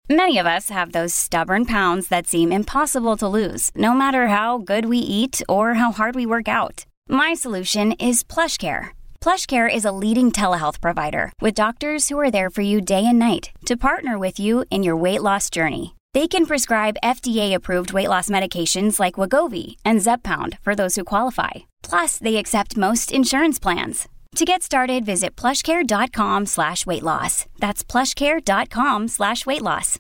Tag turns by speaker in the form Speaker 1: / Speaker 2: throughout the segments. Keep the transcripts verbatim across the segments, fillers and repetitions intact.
Speaker 1: Many of us have those stubborn pounds that seem impossible to lose, no matter how good we eat or how hard we work out. My solution is PlushCare. PlushCare is a leading telehealth provider with doctors who are there for you day and night to partner with you in your weight loss journey. They can prescribe F D A-approved weight loss medications like Wegovy and Zepbound for those who qualify. Plus, they accept most insurance plans. To get started, visit plushcare.com slash weight loss. That's plushcare.com slash weight loss.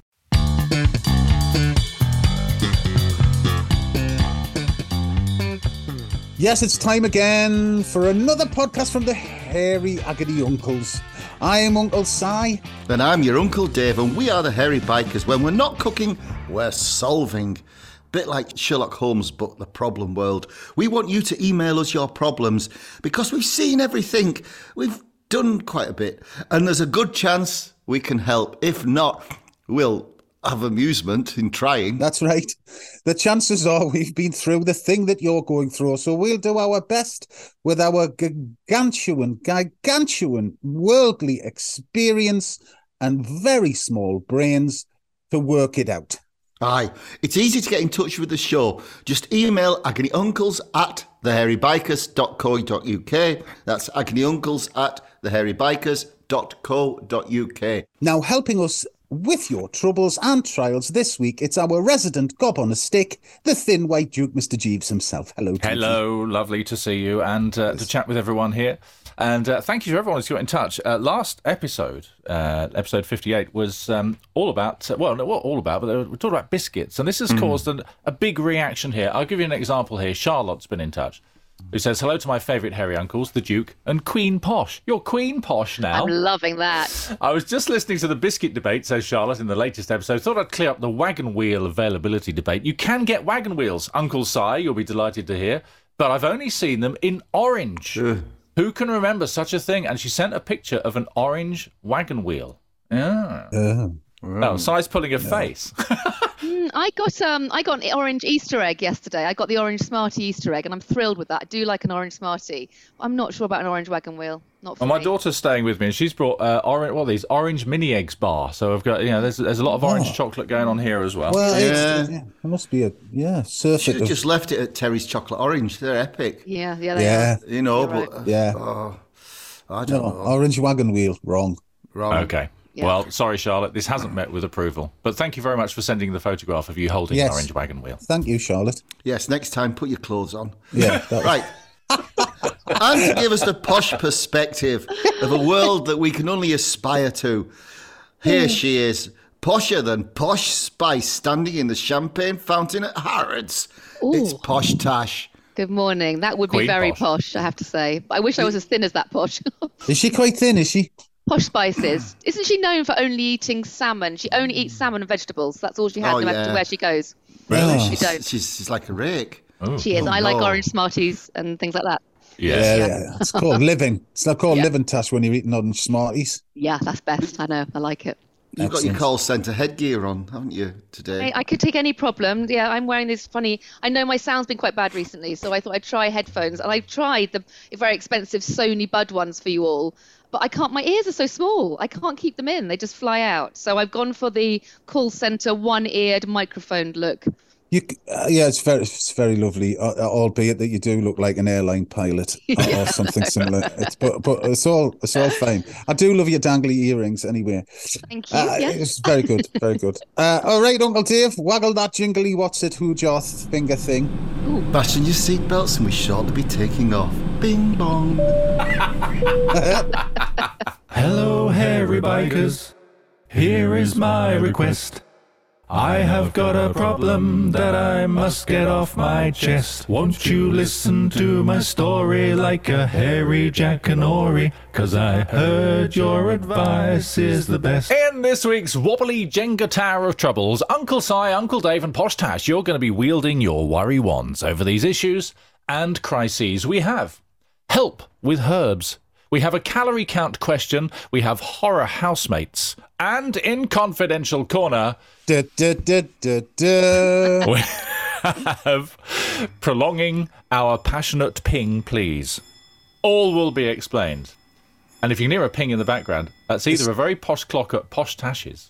Speaker 2: Yes, it's time again for another podcast from the Hairy Agony Uncles. I am Uncle Si.
Speaker 3: And I'm your Uncle Dave, and we are the Hairy Bikers. When we're not cooking, we're solving. Bit like Sherlock Holmes' book, The Problem World. We want you to email us your problems because we've seen everything. We've done quite a bit. And there's a good chance we can help. If not, we'll have amusement in trying.
Speaker 2: That's right. The chances are we've been through the thing that you're going through, so we'll do our best with our gargantuan, gargantuan worldly experience and very small brains to work it out.
Speaker 3: Aye, it's easy to get in touch with the show. Just email agonyuncles at thehairybikers dot co dot uk. That's agonyuncles at thehairybikers dot co dot uk.
Speaker 2: Now, helping us with your troubles and trials this week, it's our resident gob on a stick, the thin white Duke, Mister Jeeves himself. Hello, Duke.
Speaker 4: Hello, lovely to see you and uh, yes. to chat with everyone here. And uh, thank you to everyone who's got in touch. Uh, last episode, uh, episode fifty-eight, was um, all about, uh, well, not all about, but we talked about biscuits. And this has mm. caused an, a big reaction here. I'll give you an example here. Charlotte's been in touch, who says, hello to my favourite hairy uncles, the Duke and Queen Posh. You're Queen Posh now.
Speaker 5: I'm loving that.
Speaker 4: I was just listening to the biscuit debate, says Charlotte, in the latest episode. Thought I'd clear up the wagon wheel availability debate. You can get wagon wheels, Uncle Si, you'll be delighted to hear, but I've only seen them in orange.
Speaker 3: Ugh.
Speaker 4: Who can remember such a thing? And she sent a picture of an orange wagon wheel. Yeah.
Speaker 2: Uh,
Speaker 4: oh, Si's pulling a yeah. face.
Speaker 5: mm, I got um, I got an orange Easter egg yesterday. I got the orange Smartie Easter egg, and I'm thrilled with that. I do like an orange Smartie. I'm not sure about an orange wagon wheel. Not for
Speaker 4: well, my
Speaker 5: me.
Speaker 4: daughter's staying with me, and she's brought uh, orange. What are these? Orange mini eggs bar. So I've got, you know, there's there's a lot of orange oh. chocolate going on here as well.
Speaker 2: Well,
Speaker 3: yeah.
Speaker 2: It's, yeah, it must be a yeah. Surfeit
Speaker 3: Should have
Speaker 2: of...
Speaker 3: just left it at Terry's Chocolate Orange. They're epic.
Speaker 5: Yeah, yeah, they
Speaker 2: yeah.
Speaker 5: are.
Speaker 3: You know,
Speaker 5: You're
Speaker 3: but
Speaker 5: right.
Speaker 2: yeah.
Speaker 3: Oh, I don't
Speaker 2: no,
Speaker 3: know.
Speaker 2: Orange wagon wheel, wrong.
Speaker 3: Wrong.
Speaker 4: Okay.
Speaker 5: Yeah.
Speaker 4: Well, sorry, Charlotte, this hasn't met with approval. But thank you very much for sending the photograph of you holding
Speaker 2: yes.
Speaker 4: an orange wagon wheel.
Speaker 2: Thank you, Charlotte.
Speaker 3: Yes, next time, put your clothes on.
Speaker 2: Yeah, that was...
Speaker 3: Right. And to give us the posh perspective of a world that we can only aspire to, here she is, posher than Posh Spice, standing in the champagne fountain at Harrods.
Speaker 5: Ooh.
Speaker 3: It's Posh Tash.
Speaker 5: Good morning. That would be
Speaker 4: Queen
Speaker 5: very
Speaker 4: Posh.
Speaker 5: posh, I have to say. I wish I was as thin as that Posh.
Speaker 2: Is she quite thin, is she?
Speaker 5: Posh Spices. Isn't she known for only eating salmon? She only eats salmon and vegetables. That's all she has
Speaker 3: Oh,
Speaker 5: no matter
Speaker 3: yeah.
Speaker 5: where she goes.
Speaker 3: Really?
Speaker 2: Oh.
Speaker 5: She
Speaker 3: She's,
Speaker 5: don't.
Speaker 3: she's, she's like a rake.
Speaker 4: Oh.
Speaker 5: She is.
Speaker 3: Oh,
Speaker 5: I like
Speaker 3: no.
Speaker 5: orange Smarties and things like that.
Speaker 4: Yes.
Speaker 2: Yeah,
Speaker 5: Yeah.
Speaker 2: yeah. It's called living. It's not called
Speaker 5: Yeah.
Speaker 2: living, Tash, when you're eating orange Smarties.
Speaker 5: Yeah, that's best. I know. I like it.
Speaker 3: You've got your
Speaker 2: Excellent.
Speaker 3: call centre headgear on, haven't you, today?
Speaker 5: I, I could take any problem. Yeah, I'm wearing this funny. I know my sound's been quite bad recently, so I thought I'd try headphones. And I've tried the very expensive Sony Bud ones for you all, but I can't. My ears are so small. I can't keep them in. They just fly out. So I've gone for the call centre one-eared microphone look.
Speaker 2: You, uh, yeah, it's very, it's very lovely. Uh, albeit that you do look like an airline pilot or, or something similar. It's, but, but it's all, it's all fine. I do love your dangly earrings, anyway.
Speaker 5: Thank you.
Speaker 2: Uh,
Speaker 5: yeah.
Speaker 2: It's very good, very good. Uh, all right, Uncle Dave, waggle that jingly what's it, who joth finger thing.
Speaker 3: Fasten your seatbelts and we shortly be taking off. Bing bong.
Speaker 6: Hello, hairy bikers. Here is my request. I have got a problem that I must get off my chest. Won't you listen to my story like a hairy Jackanory? 'Cause I heard your advice is the best.
Speaker 4: In this week's wobbly Jenga Tower of Troubles, Uncle Si, Uncle Dave and Posh Tash, you're going to be wielding your worry wands over these issues and crises. We have help with herbs. We have a calorie count question. We have horror housemates. And in Confidential Corner,
Speaker 2: Da, da, da, da, da.
Speaker 4: we have prolonging our passionate ping, please. All will be explained. And if you can hear a ping in the background, that's either a very posh clock at Posh Tash's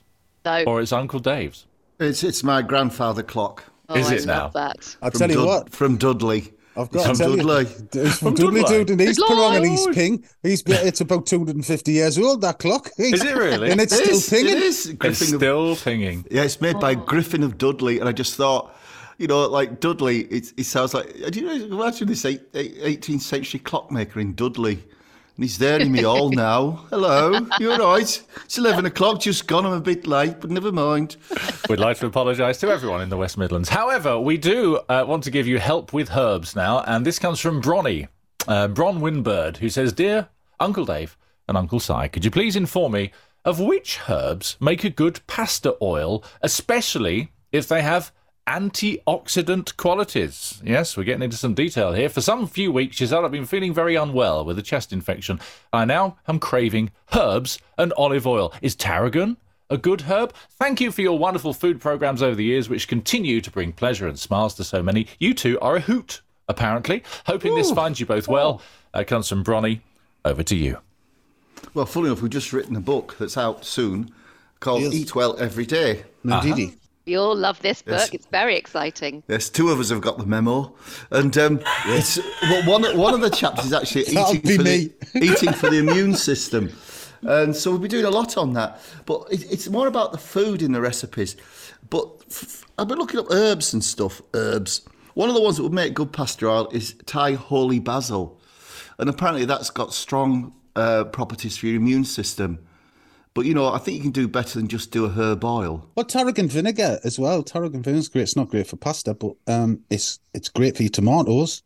Speaker 5: No.
Speaker 4: or it's Uncle Dave's?
Speaker 3: It's it's my grandfather clock.
Speaker 5: Oh,
Speaker 4: Is
Speaker 5: I
Speaker 4: it now?
Speaker 5: love that.
Speaker 2: I'll
Speaker 3: From
Speaker 2: tell you
Speaker 3: Dud-
Speaker 2: what.
Speaker 3: From Dudley.
Speaker 2: I've got
Speaker 3: From
Speaker 2: to tell
Speaker 3: Dudley.
Speaker 2: you, it's from
Speaker 4: From
Speaker 2: Dudley,
Speaker 4: Dudley.
Speaker 2: dude, and he's
Speaker 5: Dudley.
Speaker 2: put on and he's ping. He's it's about two hundred fifty years old. That clock
Speaker 4: Is it really?
Speaker 2: and it's
Speaker 3: It
Speaker 2: still
Speaker 3: is,
Speaker 2: pinging.
Speaker 3: It is.
Speaker 4: It's
Speaker 3: Griffin of-
Speaker 4: still pinging.
Speaker 3: Yeah, it's made by Griffin of Dudley, and I just thought, you know, like Dudley, it, it sounds like. Do you know? Imagine this eight, eight, eighteenth century clockmaker in Dudley, and he's there in me all now. Hello, you all right? It's eleven o'clock, just gone. I'm a bit late, but never mind.
Speaker 4: We'd like to apologise to everyone in the West Midlands. However, we do uh, want to give you help with herbs now, and this comes from Bronny, uh, Bron Winbird, who says, "Dear Uncle Dave and Uncle Si, could you please inform me of which herbs make a good pasta oil, especially if they have antioxidant qualities?" Yes, we're getting into some detail here. For some few weeks, she said, I've been feeling very unwell with a chest infection. I now am craving herbs and olive oil. Is tarragon a good herb? Thank you for your wonderful food programmes over the years, which continue to bring pleasure and smiles to so many. You two are a hoot, apparently. Hoping this finds you both well. Uh, comes from Bronny. Over to you.
Speaker 3: Well, funny enough, we've just written a book that's out soon called
Speaker 2: Yes.
Speaker 3: Eat Well Every Day.
Speaker 2: Indeedy.
Speaker 5: We all love this book.
Speaker 3: Yes.
Speaker 5: It's very exciting.
Speaker 3: Yes, two of us have got the memo, and um, it's well, one one of the chapters is actually
Speaker 2: That'll
Speaker 3: eating
Speaker 2: be
Speaker 3: for
Speaker 2: me.
Speaker 3: the eating for the immune system, and so we'll be doing a lot on that. But it, it's more about the food in the recipes. But f- I've been looking up herbs and stuff. Herbs. One of the ones that would make good pasta oil is Thai holy basil, and apparently that's got strong uh, properties for your immune system. But, you know, I think you can do better than just do a herb oil.
Speaker 2: Well, tarragon vinegar as well. Tarragon vinegar is great. It's not great for pasta, but um, it's it's great for your tomatoes.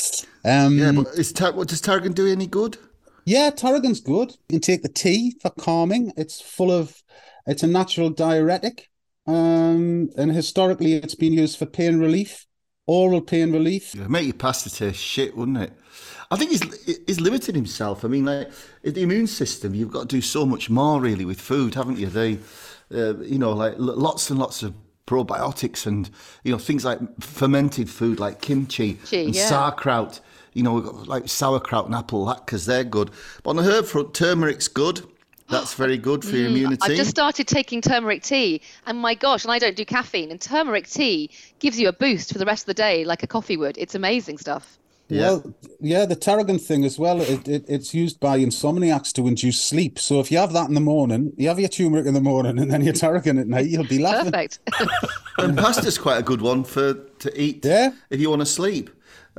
Speaker 2: Um,
Speaker 3: Yeah, but is tar- what, does tarragon do any good?
Speaker 2: Yeah, tarragon's good. You can take the tea for calming. It's full of, it's a natural diuretic. Um, and historically, it's been used for pain relief, oral pain relief.
Speaker 3: Yeah, make your pasta taste shit, wouldn't it? I think he's he's limited himself. I mean, like in the immune system, you've got to do so much more really with food, haven't you? They, uh, you know, like l- lots and lots of probiotics and you know things like fermented food like kimchi
Speaker 5: Kimchi,
Speaker 3: and
Speaker 5: yeah.
Speaker 3: sauerkraut. You know, we've got like sauerkraut and apple latkes, they're good. But on the herb front, turmeric's good. That's very good for your immunity.
Speaker 5: I've just started taking turmeric tea, and my gosh, and I don't do caffeine, and turmeric tea gives you a boost for the rest of the day, like a coffee would. It's amazing stuff.
Speaker 3: Yeah.
Speaker 2: Well, yeah, the tarragon thing as well, it, it, it's used by insomniacs to induce sleep. So if you have that in the morning, you have your turmeric in the morning and then your tarragon at night, you'll be laughing.
Speaker 5: Perfect.
Speaker 3: And pasta's quite a good one for to eat
Speaker 2: Yeah.
Speaker 3: if you want to sleep.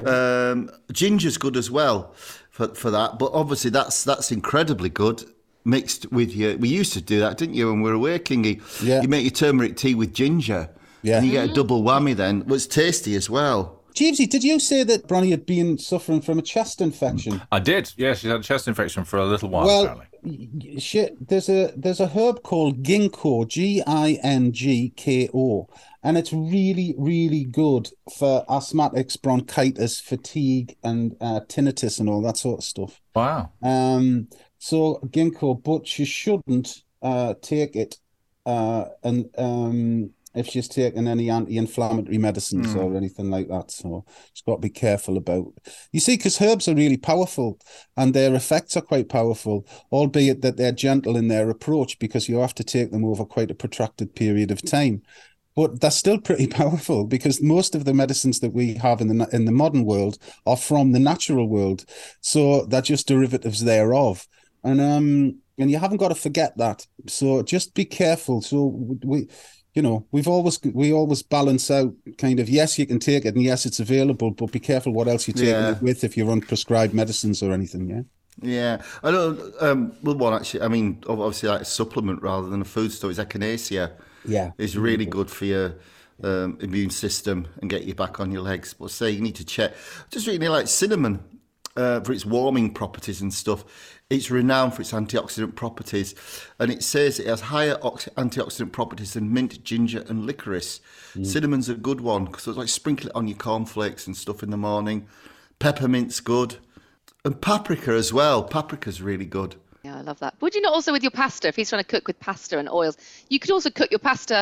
Speaker 3: Um, ginger's good as well for, for that, but obviously that's that's incredibly good mixed with your. We used to do that, didn't you, when we were away, Kingy?
Speaker 2: Yeah.
Speaker 3: You make your turmeric tea with ginger,
Speaker 2: Yeah.
Speaker 3: and you get a double whammy. Then, well, it's tasty as well.
Speaker 2: Jeevesy, did you say that Bronny had been suffering from a chest infection?
Speaker 4: I did. Yeah, she's had a chest infection for a little while,
Speaker 2: Well,
Speaker 4: apparently.
Speaker 2: y- shit, there's a there's a herb called ginkgo, G I N G K O, and it's really, really good for asthmatics, bronchitis, fatigue, and uh, tinnitus and all that sort of stuff.
Speaker 4: Wow.
Speaker 2: Um, so ginkgo, but you shouldn't uh, take it uh, and um, if she's taking any anti-inflammatory medicines or anything like that. So she's got to be careful about. You see, because herbs are really powerful and their effects are quite powerful, albeit that they're gentle in their approach because you have to take them over quite a protracted period of time. But they're still pretty powerful because most of the medicines that we have in the in the modern world are from the natural world, so they're just derivatives thereof. And um and you haven't got to forget that. So just be careful. So we, you know, we've always we always balance out kind of yes, you can take it and yes, it's available, but be careful what else you're taking
Speaker 3: Yeah.
Speaker 2: it with if you're on prescribed medicines or anything. Yeah.
Speaker 3: Yeah, I know. Um, well, one actually, I mean, obviously, like a supplement rather than a foodstuff is echinacea.
Speaker 2: Yeah.
Speaker 3: Is really good for your um, immune system and get you back on your legs. But say you need to check. Just really like cinnamon uh, for its warming properties and stuff. It's renowned for its antioxidant properties, and it says it has higher ox- antioxidant properties than mint, ginger, and licorice. Cinnamon's a good one because it's like sprinkle it on your cornflakes and stuff in the morning. Peppermint's good, and paprika as well. Paprika's really good.
Speaker 5: Yeah, I love that. Would you not also with your pasta, if he's trying to cook with pasta and oils, you could also cook your pasta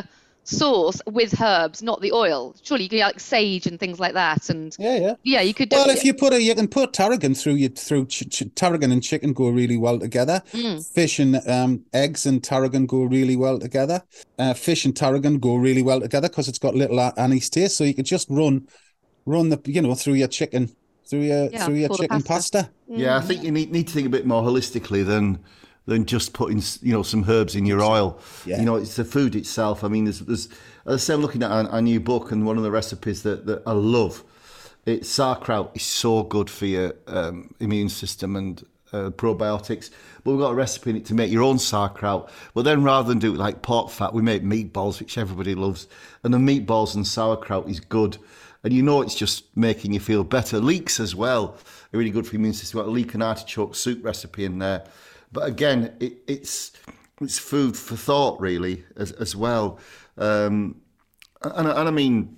Speaker 5: sauce with herbs, not the oil. Surely you could like sage and things like that, and
Speaker 2: Yeah, yeah.
Speaker 5: yeah, you could. Do
Speaker 2: Well,
Speaker 5: it.
Speaker 2: if you put a, you can put tarragon through you through ch- ch- tarragon and chicken go really well together.
Speaker 5: Mm.
Speaker 2: Fish and um, eggs and tarragon go really well together. Uh, fish and tarragon go really well together because it's got little a- anise taste. So you could just run, run the you know through your chicken, through your
Speaker 5: Yeah,
Speaker 2: through your
Speaker 5: for the
Speaker 2: chicken
Speaker 5: pasta.
Speaker 2: pasta.
Speaker 3: Yeah, I think you need, need to think a bit more holistically than than just putting, you know, some herbs in your oil.
Speaker 2: Yeah.
Speaker 3: You know, it's the food itself. I mean, there's, there's as I say, I'm looking at a, a new book, and one of the recipes that, that I love, it's sauerkraut is so good for your um, immune system and uh, probiotics. But we've got a recipe in it to make your own sauerkraut. But then rather than do it like pork fat, we make meatballs, which everybody loves. And the meatballs and sauerkraut is good. And you know it's just making you feel better. Leeks as well are really good for your immune system. We've got a leek and artichoke soup recipe in there. But again, it, it's it's food for thought, really, as as well. Um, and, and I mean,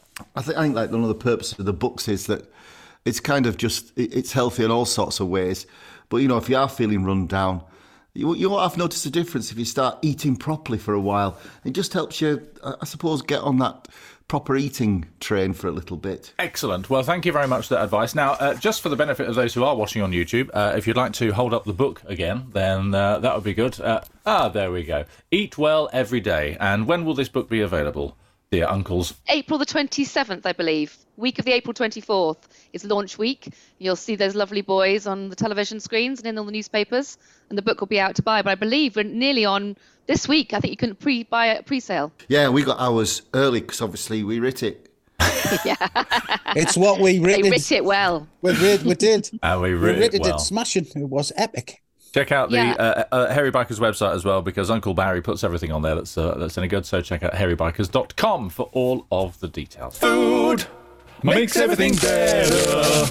Speaker 3: I think I think like one of the purposes of the books is that it's kind of just it, it's healthy in all sorts of ways. But you know, if you are feeling run down, you you won't have noticed a difference if you start eating properly for a while. It just helps you, I suppose, get on that proper eating train for a little bit.
Speaker 4: Excellent. Well, thank you very much for that advice. Now, uh, just for the benefit of those who are watching on YouTube, uh, if you'd like to hold up the book again, then uh, that would be good. Uh, ah, there we go. Eat Well Every Day. And when will this book be available, dear uncles?
Speaker 5: April the twenty-seventh, I believe. Week of the April twenty-fourth is launch week. You'll see those lovely boys on the television screens and in all the newspapers, and the book will be out to buy. But I believe we're nearly on this week. I think you can pre buy a pre-sale.
Speaker 3: Yeah, we got ours early because obviously we writ it.
Speaker 5: Yeah,
Speaker 2: It's what we
Speaker 5: they
Speaker 2: writ.
Speaker 5: writ it well.
Speaker 2: We writ, we did.
Speaker 4: And we
Speaker 2: We
Speaker 4: read
Speaker 2: writ
Speaker 4: it well.
Speaker 2: it smashing. It was epic.
Speaker 4: Check out the
Speaker 5: Yeah.
Speaker 4: uh, uh, Hairy Bikers website as well, because Uncle Barry puts everything on there that's uh, that's any good. So check out hairy bikers dot com for all of the details.
Speaker 6: Food makes everything better.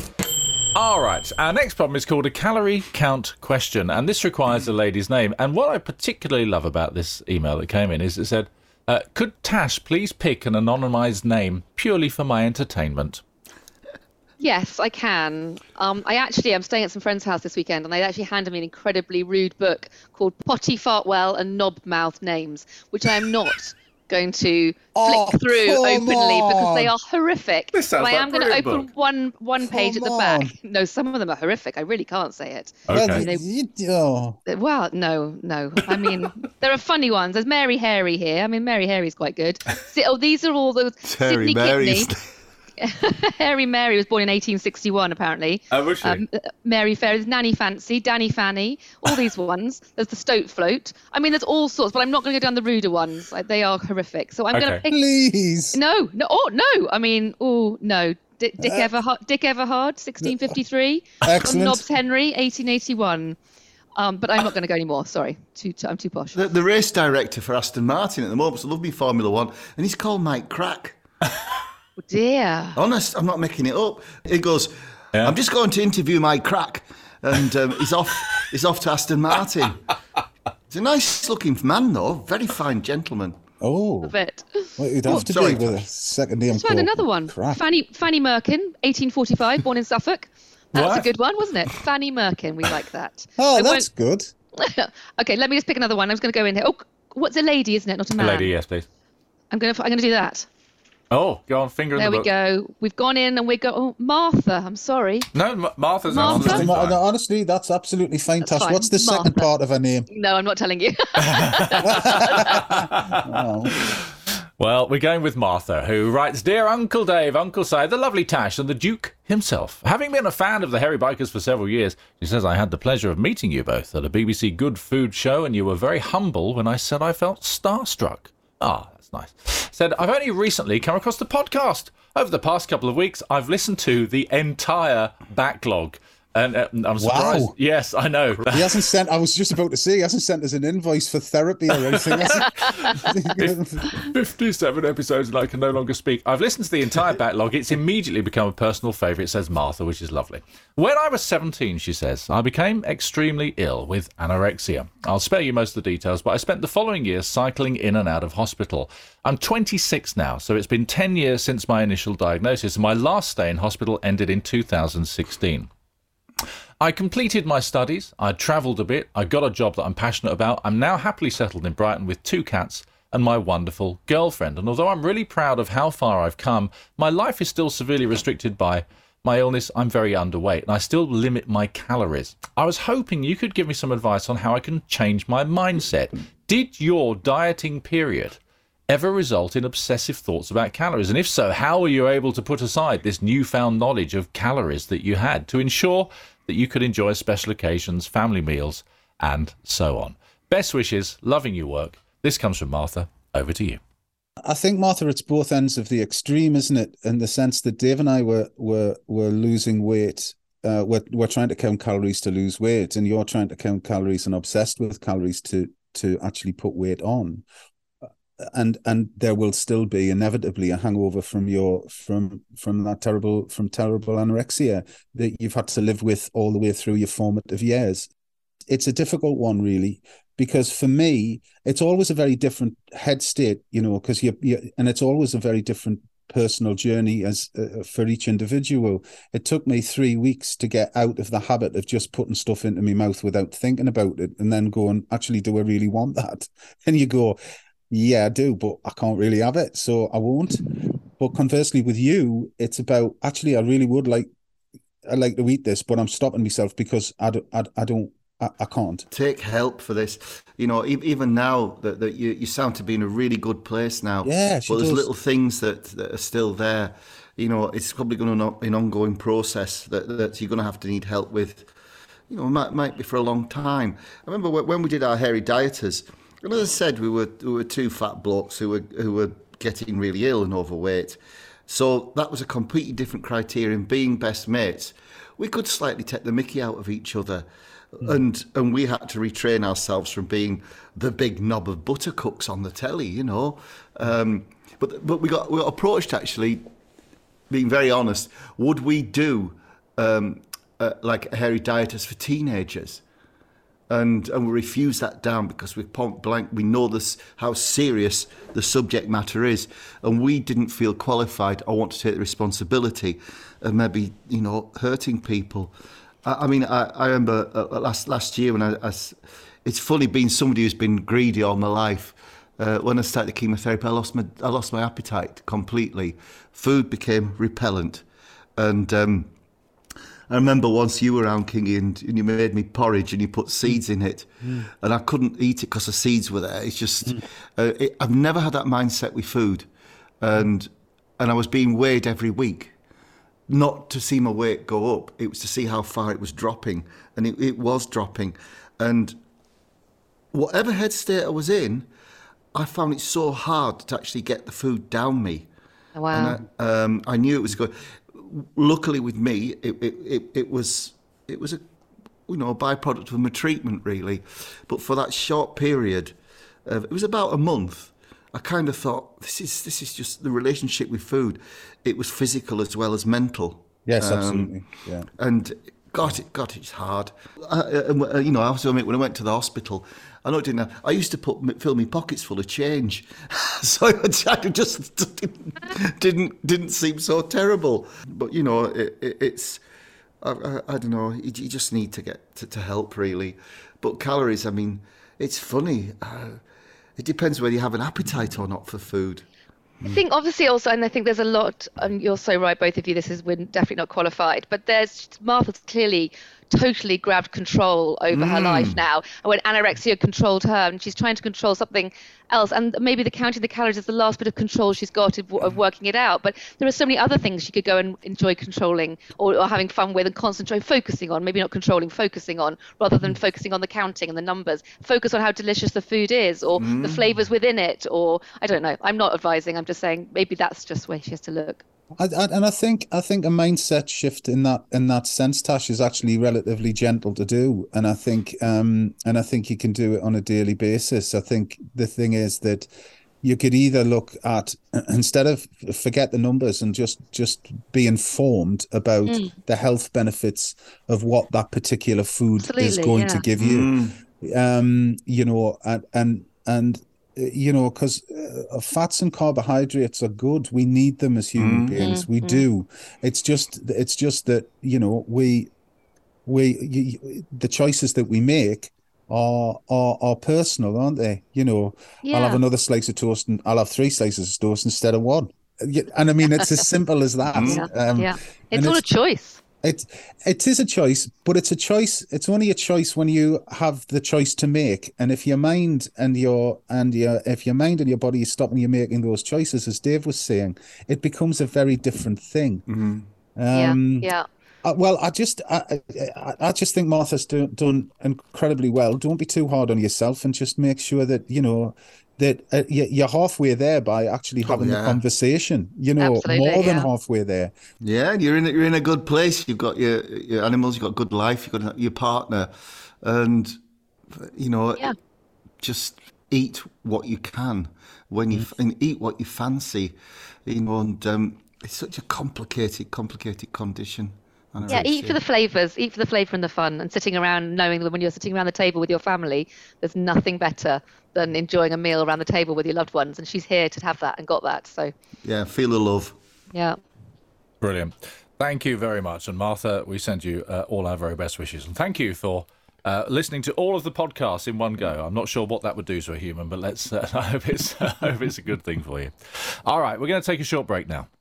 Speaker 4: All right, our next problem is called a calorie count question, and this requires a lady's name. And what I particularly love about this email that came in is it said, uh, could Tash please pick an anonymised name purely for my entertainment?
Speaker 5: Yes, I can. Um, I actually am staying at some friend's house this weekend, and they actually handed me an incredibly rude book called Potty Fartwell and Knob-Mouth Names, which I am not going to
Speaker 2: Oh,
Speaker 5: flick through
Speaker 2: come
Speaker 5: openly because they
Speaker 2: on.
Speaker 5: are horrific.
Speaker 4: This sounds
Speaker 5: but I
Speaker 4: like
Speaker 5: am
Speaker 4: a
Speaker 5: going to
Speaker 4: brilliant
Speaker 5: open
Speaker 4: book.
Speaker 5: one one page
Speaker 2: Come
Speaker 5: at the
Speaker 2: on.
Speaker 5: back. No, some of them are horrific. I really can't say it.
Speaker 4: Okay.
Speaker 2: Well,
Speaker 5: They-
Speaker 2: you- oh.
Speaker 5: Well, no, no. I mean, there are funny ones. There's Mary Hairy here. I mean, Mary Hairy's quite good. Si- Oh, these are all the
Speaker 3: Terry
Speaker 5: Sydney
Speaker 3: Mary's.
Speaker 5: Kidney. Hairy Mary was born in eighteen sixty-one, apparently.
Speaker 4: Oh, was she?
Speaker 5: Um, uh, Mary Fair, there's Nanny Fancy, Danny Fanny, all these ones. There's the Stoat Float. I mean, there's all sorts, but I'm not going to go down the ruder ones. Like, they are horrific. So I'm going to
Speaker 4: Okay.
Speaker 5: pick.
Speaker 2: Please.
Speaker 5: No, no, oh no. I mean, oh no. D- Dick
Speaker 2: Uh,
Speaker 5: Everhard, Dick Everhard, sixteen fifty-three.
Speaker 2: Excellent.
Speaker 5: Nobbs Henry, eighteen eighty-one. Um, but I'm not going to go anymore. Sorry, too, too, I'm too posh.
Speaker 3: The, the race director for Aston Martin at the moment, so love me Formula One, and he's called Mike Crack.
Speaker 5: Oh, dear.
Speaker 3: Honest, I'm not making it up. He goes,
Speaker 4: Yeah.
Speaker 3: I'm just going to interview Mike Crack, and um, he's off. He's off to Aston Martin. He's a nice looking man, though. Very fine gentleman.
Speaker 2: Oh,
Speaker 5: A bit.
Speaker 2: well, you'd have to
Speaker 3: sorry,
Speaker 2: be with a
Speaker 3: Tash.
Speaker 2: second name.
Speaker 5: Let's find
Speaker 2: called
Speaker 5: another one.
Speaker 2: Crack.
Speaker 5: Fanny Fanny Merkin, eighteen forty-five, born in Suffolk. That's
Speaker 4: What?
Speaker 5: a good one, wasn't it? Fanny Merkin, we like that.
Speaker 2: Oh,
Speaker 5: I
Speaker 2: that's good.
Speaker 5: won't- okay, let me just pick another one. I'm just going to go in here. Oh, what's a lady, isn't it? Not a man.
Speaker 4: Lady, yes, please.
Speaker 5: I'm going to I'm going to do that.
Speaker 4: Oh, go on, finger in
Speaker 5: There
Speaker 4: the
Speaker 5: we
Speaker 4: book.
Speaker 5: go. We've gone in and we go. Oh, Martha. I'm sorry.
Speaker 4: No, M- Martha's
Speaker 5: Martha?
Speaker 4: absolutely
Speaker 2: No,
Speaker 4: fine.
Speaker 2: no, honestly, that's absolutely fine,
Speaker 5: That's
Speaker 2: Tash.
Speaker 5: fine.
Speaker 2: What's the second
Speaker 5: Martha.
Speaker 2: part of her name?
Speaker 5: No, I'm not telling you.
Speaker 2: Oh.
Speaker 4: Well, we're going with Martha, who writes, Dear Uncle Dave, Uncle Si, the lovely Tash, and the Duke himself. Having been a fan of the Hairy Bikers for several years, she says, I had the pleasure of meeting you both at a B B C Good Food show, and you were very humble when I said I felt starstruck. Ah, that's nice. Said, I've only recently come across the podcast. Over the past couple of weeks, I've listened to the entire backlog. And uh, I'm surprised.
Speaker 2: Wow.
Speaker 4: Yes, I know.
Speaker 2: He hasn't sent, I was just about to say, he hasn't sent us an invoice for therapy or anything. has he?
Speaker 4: fifty-seven episodes and I can no longer speak. I've listened to the entire backlog. It's immediately become a personal favourite, says Martha, which is lovely. When I was seventeen, she says, I became extremely ill with anorexia. I'll spare you most of the details, but I spent the following years cycling in and out of hospital. I'm twenty-six now, so it's been ten years since my initial diagnosis, and my last stay in hospital ended in two thousand sixteen. I completed my studies, I travelled a bit, I got a job that I'm passionate about, I'm now happily settled in Brighton with two cats and my wonderful girlfriend. And although I'm really proud of how far I've come, my life is still severely restricted by my illness. I'm very underweight, and I still limit my calories. I was hoping you could give me some advice on how I can change my mindset. Did your dieting period ever result in obsessive thoughts about calories? And if so, how were you able to put aside this newfound knowledge of calories that you had to ensure that you could enjoy special occasions, family meals, and so on? Best wishes, loving your work. This comes from Martha. Over to you.
Speaker 2: I think, Martha, it's both ends of the extreme, isn't it? In the sense that Dave and I were were were losing weight. Uh, we're we're trying to count calories to lose weight, and you're trying to count calories and obsessed with calories to to actually put weight on. And and there will still be inevitably a hangover from your from from that terrible from terrible anorexia that you've had to live with all the way through your formative years. It's a difficult one, really, because for me, it's always a very different head state, you know, because you you and it's always a very different personal journey as uh, for each individual. It took me three weeks to get out of the habit of just putting stuff into my mouth without thinking about it, and then going, actually, do I really want that? And you go, yeah, I do, but I can't really have it, so I won't. But conversely, with you, it's about, actually, I really would like, I like to eat this, but I'm stopping myself because I don't, I, I don't, I, I can't.
Speaker 3: Take help for this. You know, e- even now that, that you, you sound to be in a really good place now.
Speaker 2: Yeah, she
Speaker 3: but there's
Speaker 2: does.
Speaker 3: little things that, that are still there. You know, it's probably going to be an ongoing process that, that you're going to have to need help with. You know, might might be for a long time. I remember when we did our Hairy Dieters. And as I said, we were we were two fat blokes who were who were getting really ill and overweight. So that was a completely different criterion. Being best mates, we could slightly take the mickey out of each other, mm. and and we had to retrain ourselves from being the big knob of buttercucks on the telly, you know. Um, but but we got we got approached, actually, being very honest. Would we do um, uh, like Hairy Dieters for teenagers? And and we refuse that down because we're point blank. We know this how serious the subject matter is, and we didn't feel qualified or want to take the responsibility of maybe, you know, hurting people. I, I mean, I, I remember uh, last last year when I, I, it's funny being somebody who's been greedy all my life. Uh, when I started chemotherapy, I lost my I lost my appetite completely. Food became repellent, and. Um, I remember once you were around, Kingy, and, and you made me porridge and you put seeds in it, mm. and I couldn't eat it because the seeds were there. It's just, mm. uh, it, I've never had that mindset with food, and and I was being weighed every week, not to see my weight go up. It was to see how far it was dropping, and it, it was dropping, and whatever head state I was in, I found it so hard to actually get the food down me.
Speaker 5: Wow.
Speaker 3: And I, um, I knew it was good. Luckily, with me, it, it, it, it was it was a you know a byproduct of my treatment, really. But for that short period, uh, it was about a month. I kind of thought this is this is just the relationship with food. It was physical as well as mental.
Speaker 2: Yes,
Speaker 3: um,
Speaker 2: absolutely. Yeah.
Speaker 3: And God, it God, it's hard. I, uh, you know, I also admit when I went to the hospital, I know it didn't have, I used to put fill my pockets full of change, so I just didn't, didn't didn't seem so terrible. But you know, it, it, it's I, I, I don't know. You, you just need to get to, to help, really. But calories, I mean, it's funny. Uh, it depends whether you have an appetite or not for food.
Speaker 5: I think obviously also, and I think there's a lot, and you're so right, both of you, this is, we're definitely not qualified, but there's, Martha's clearly totally grabbed control over mm. her life now. And when anorexia controlled her, and she's trying to control something else, and maybe the counting the calories is the last bit of control she's got of, of working it out. But there are so many other things she could go and enjoy controlling or, or having fun with and concentrate, focusing on, maybe not controlling, focusing on, rather than focusing on the counting and the numbers. Focus on how delicious the food is, or mm. the flavors within it, or I don't know. I'm not advising. I'm just saying maybe that's just where she has to look.
Speaker 2: I, I, and I think I think a mindset shift in that in that sense, Tash, is actually relatively gentle to do, and I think um, and I think you can do it on a daily basis. I think the thing is that you could either look at, instead of forget the numbers and just just be informed about mm. the health benefits of what that particular food Absolutely, is going yeah. to give you, mm. um, you know, and and and. You know, because uh, fats and carbohydrates are good. We need them as human mm-hmm. beings. We mm-hmm. do. It's just, it's just that, you know, we, we, you, the choices that we make are are are personal, aren't they? You know,
Speaker 5: Yeah.
Speaker 2: I'll have another slice of toast and I'll have three slices of toast instead of one. And I mean, it's as simple as that.
Speaker 5: Yeah.
Speaker 2: Um,
Speaker 5: yeah.
Speaker 2: and
Speaker 5: It's all a choice.
Speaker 2: It it is a choice, but it's a choice. It's only a choice when you have the choice to make. And if your mind and your and your if your mind and your body is stopping you making those choices, as Dave was saying, it becomes a very different thing.
Speaker 3: Mm-hmm.
Speaker 2: Um,
Speaker 5: yeah. Yeah.
Speaker 2: Uh, well, I just, I, I, I just think Martha's do, done incredibly well. Don't be too hard on yourself, and just make sure that you know that uh, you, you're halfway there by actually having
Speaker 3: oh, yeah.
Speaker 2: the conversation. You know,
Speaker 5: Absolutely,
Speaker 2: more than
Speaker 5: yeah.
Speaker 2: halfway there.
Speaker 3: Yeah, you're in a, you're in a good place. You've got your your animals. You've got good life. You've got your partner, and you know,
Speaker 5: Yeah.
Speaker 3: just eat what you can when you and eat what you fancy. You know, and um, it's such a complicated, complicated condition. I
Speaker 5: Yeah,
Speaker 3: really
Speaker 5: eat
Speaker 3: see
Speaker 5: for
Speaker 3: it.
Speaker 5: the flavours, eat for the flavour and the fun, and sitting around knowing that when you're sitting around the table with your family, there's nothing better than enjoying a meal around the table with your loved ones. And she's here to have that and got that. So,
Speaker 3: Yeah, feel the love.
Speaker 5: yeah.
Speaker 4: Brilliant. Thank you very much. And Martha, we send you uh, all our very best wishes. And thank you for uh, listening to all of the podcasts in one go. I'm not sure what that would do to a human, but let's. Uh, I hope it's. I hope it's a good thing for you. All right, we're going to take a short break now.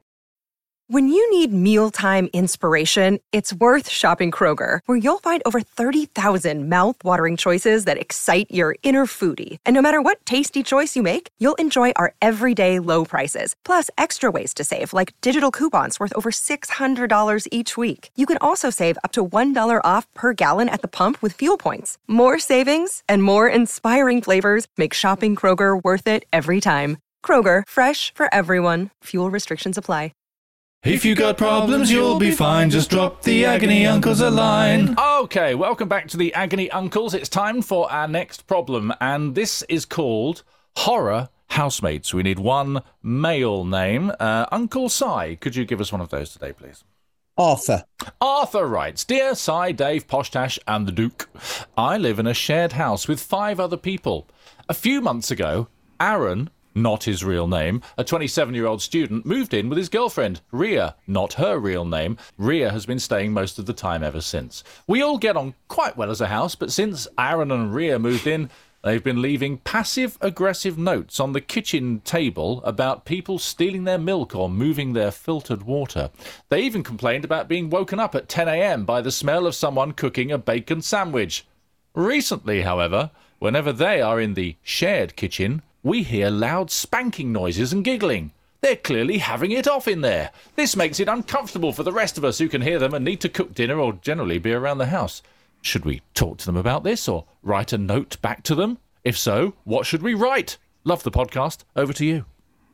Speaker 7: When you need mealtime inspiration, it's worth shopping Kroger, where you'll find over thirty thousand mouth-watering choices that excite your inner foodie. And no matter what tasty choice you make, you'll enjoy our everyday low prices, plus extra ways to save, like digital coupons worth over six hundred dollars each week. You can also save up to one dollar off per gallon at the pump with fuel points. More savings and more inspiring flavors make shopping Kroger worth it every time. Kroger, fresh for everyone. Fuel restrictions apply.
Speaker 6: If you got problems, you'll be fine. Just drop the Agony Uncles a line.
Speaker 4: Okay, welcome back to the Agony Uncles. It's time for our next problem, and this is called Horror Housemates. We need one male name. Uh, Uncle Si, could you give us one of those today, please?
Speaker 2: Arthur.
Speaker 4: Arthur writes, Dear Si, Dave, Poshtash and the Duke, I live in a shared house with five other people. A few months ago, Aaron, not his real name, a twenty-seven-year-old student, moved in with his girlfriend, Ria, not her real name. Ria has been staying most of the time ever since. We all get on quite well as a house, but since Aaron and Ria moved in, they've been leaving passive-aggressive notes on the kitchen table about people stealing their milk or moving their filtered water. They even complained about being woken up at ten a.m. by the smell of someone cooking a bacon sandwich. Recently, however, whenever they are in the shared kitchen, we hear loud spanking noises and giggling. They're clearly having it off in there. This makes it uncomfortable for the rest of us who can hear them and need to cook dinner or generally be around the house. Should we talk to them about this or write a note back to them? If so, what should we write? Love the podcast. Over to you.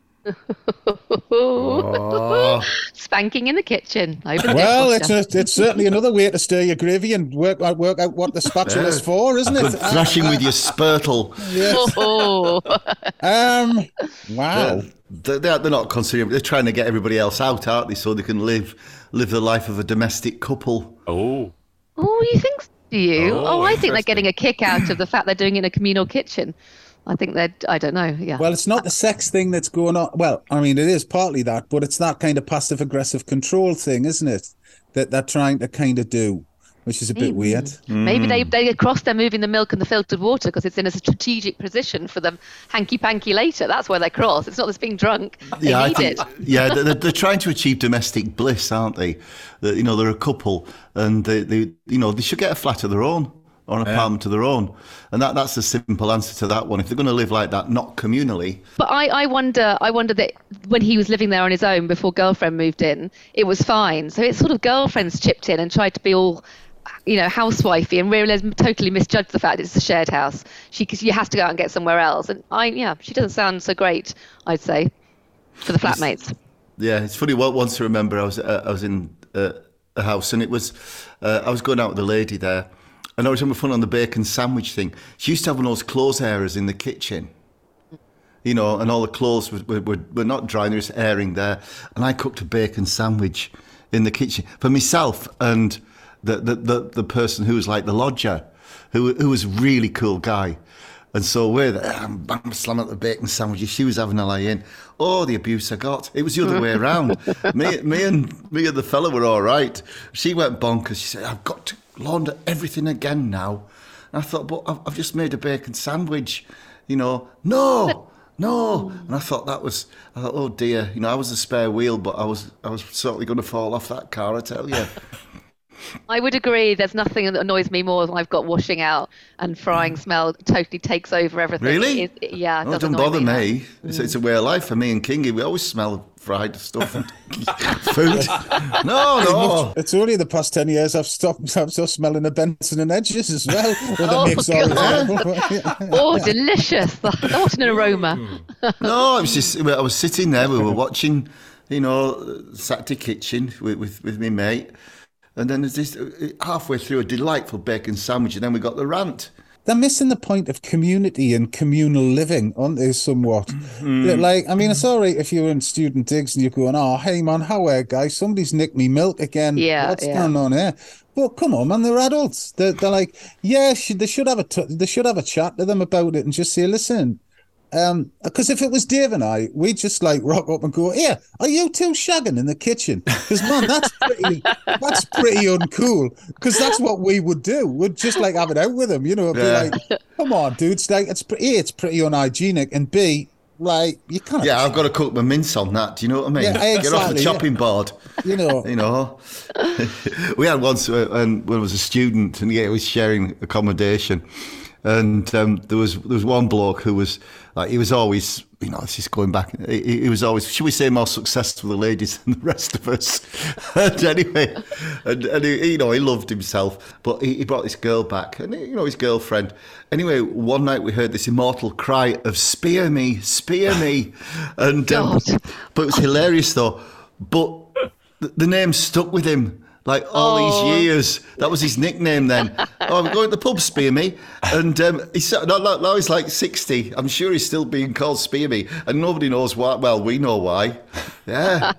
Speaker 3: Oh.
Speaker 5: Spanking in the kitchen. Over the
Speaker 2: Well, it's
Speaker 5: dishwasher.
Speaker 2: a, it's certainly another way to stir your gravy and work out work out what the spatula's for, isn't
Speaker 3: Good
Speaker 2: it?
Speaker 3: thrashing with your spurtle.
Speaker 2: Yes.
Speaker 5: Oh.
Speaker 2: Um. Wow.
Speaker 3: They're, they're they're not considering. They're trying to get everybody else out, aren't they? So they can live live the life of a domestic couple.
Speaker 4: Oh.
Speaker 5: Oh, you think so, do you?
Speaker 4: Oh,
Speaker 5: Oh, I think they're
Speaker 4: interesting.
Speaker 5: getting a kick out of the fact they're doing it in a communal kitchen. I think they're, I don't know, yeah.
Speaker 2: Well, it's not the sex thing that's going on. Well, I mean, it is partly that, but it's that kind of passive aggressive control thing, isn't it? That they're trying to kind of do, which is a bit
Speaker 5: Mm.
Speaker 2: weird.
Speaker 5: Maybe they they across they're moving the milk and the filtered water because it's in a strategic position for them hanky panky later. That's where they cross. It's not this being drunk. They
Speaker 3: Yeah, I
Speaker 5: need
Speaker 3: think,
Speaker 5: it.
Speaker 3: yeah, they're, they're trying to achieve domestic bliss, aren't they? That, you know, they're a couple, and they, they, you know, they should get a flat of their own or an apartment of their own, and that that's the simple answer to that one. If they're going to live like that, not communally.
Speaker 5: But I, I wonder I wonder that when he was living there on his own before girlfriend moved in, it was fine. So it's sort of girlfriends chipped in and tried to be all, you know, housewifey and realised totally misjudged the fact it's a shared house. She she has to go out and get somewhere else. And I yeah, she doesn't sound so great, I'd say, for the flatmates.
Speaker 3: Yeah, it's funny. Well, once I remember, I was uh, I was in uh, a house, and it was uh, I was going out with a lady there, and I was having fun on the bacon sandwich thing. She used to have one of those clothes airers in the kitchen, you know, and all the clothes were, were, were not drying, they were just airing there. And I cooked a bacon sandwich in the kitchen for myself and the the, the, the person who was like the lodger, who who was a really cool guy. And so we're there, I'm bang, slamming at the bacon sandwiches. She was having a lie in. Oh, the abuse I got. It was the other way around. me, me and me and the fella were all right. She went bonkers. She said, I've got to launder everything again now. And I thought, but I've, I've just made a bacon sandwich, you know. No, no. And I thought that was, I thought, oh dear, you know, I was the spare wheel, but I was, I was certainly going to fall off that car, I tell you.
Speaker 5: I would agree. There's nothing that annoys me more than I've got washing out and frying smell totally takes over everything.
Speaker 3: Really?
Speaker 5: It, it, yeah. It
Speaker 3: Oh, it doesn't bother me. me. It's, it's a way of life for me and Kingy. We always smell fried stuff and food. No, no.
Speaker 2: It's only the past ten years I've stopped, I've stopped smelling the Benson and Edges as well.
Speaker 5: Oh, oh, delicious. What an aroma.
Speaker 3: No, it was just, I was sitting there, we were watching, you know, Saturday Kitchen with, with, with my mate. And then there's this, halfway through a delightful bacon sandwich, and then we got the rant.
Speaker 2: They're missing the point of community and communal living, aren't they, somewhat? Mm. Like, I mean, it's all right if you're in student digs and you're going, oh, hey, man, how are you, guys? Somebody's nicked me milk again.
Speaker 5: Yeah,
Speaker 2: What's
Speaker 5: yeah.
Speaker 2: going on here? But come on, man, they're adults. They're, they're like, yeah, should, they should have a t- they should have a chat to them about it and just say, listen, Um, because if it was Dave and I, we'd just like rock up and go, "Here, are you two shagging in the kitchen?" Because man, that's pretty, that's pretty uncool. Because that's what we would do. We'd just like have it out with them, you know. Be
Speaker 3: Yeah.
Speaker 2: like, "Come on, dude, it's like it's A, it's pretty unhygienic, and B, like you can't."
Speaker 3: Yeah, I've got to cook my mince on that. Do you know what I mean?
Speaker 2: Yeah,
Speaker 3: Get off the
Speaker 2: exactly,
Speaker 3: chopping
Speaker 2: yeah.
Speaker 3: board.
Speaker 2: You know.
Speaker 3: You know. We had once uh, when when I was a student, and yeah, we was sharing accommodation. And um, there was there was one bloke who was like, he was always, you know, this is going back, he, he was always, should we say, more successful with the ladies than the rest of us. And anyway, and, and he, you know, he loved himself, but he, he brought this girl back, and you know, his girlfriend. Anyway, one night we heard this immortal cry of "Spear me, spear me," and um, but it was hilarious though. But the, the name stuck with him. Like all oh. these years, that was his nickname then. Oh, I'm going to the pub, Spear Me. And um, he's, now, now he's like sixty. I'm sure he's still being called Spear Me. And nobody knows why. Well, we know why. Yeah.